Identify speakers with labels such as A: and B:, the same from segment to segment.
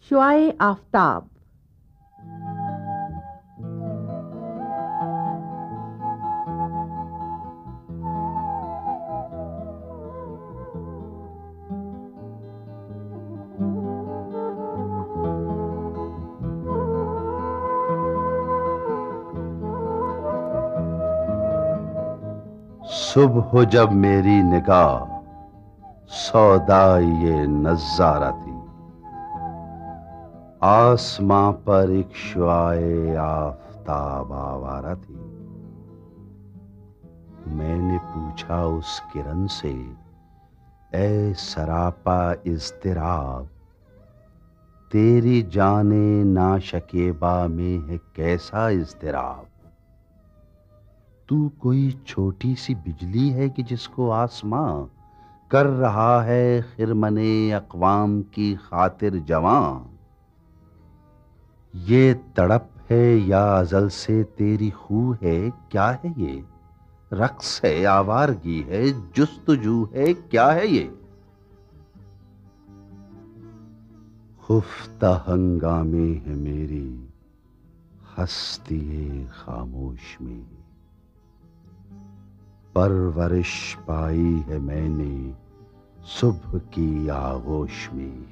A: शुआए आफताब।
B: सुबह जब मेरी निगाह सौदा ये नज़ारा थी, आसमां पर एक शुआए आफताब आवारा थी। मैंने पूछा उस किरण से, ए सरापा इज़्तिराब, तेरी जाने ना शकीबा में है कैसा इज़्तिराब। तू कोई छोटी सी बिजली है कि जिसको आसमां कर रहा है खिरमने अक़वाम की खातिर जवां। ये तड़प है या अज़ल से तेरी खू है, क्या है ये? रक्स है, आवारगी है, जुस्तजू है, क्या है ये? खुफ्ता हंगामे है मेरी हस्ती खामोश में, परवरिश पाई है मैंने सुबह की आगोश में।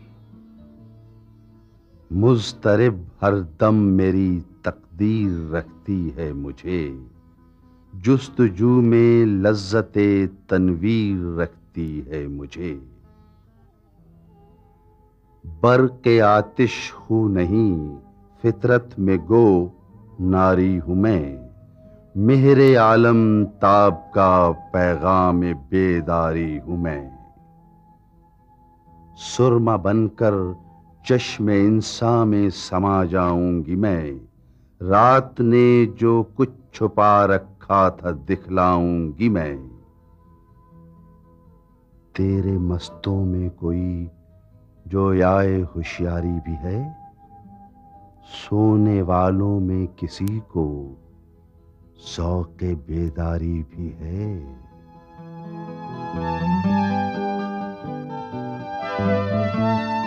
B: मुज़तरिब हर दम मेरी तकदीर रखती है मुझे, जुस्तजू में लज्जते तनवीर रखती है मुझे। बर्क़े आतिश हूँ नहीं फितरत में गो नारी हूँ मैं, मेहरे आलम ताब का पैगाम बेदारी हूँ मैं। सुरमा बनकर चश्मे इंसा में समा जाऊंगी मैं, रात ने जो कुछ छुपा रखा था दिखलाऊंगी मैं। तेरे मस्तों में कोई जो याए होशियारी भी है, सोने वालों में किसी को ज़ौक़े बेदारी भी है।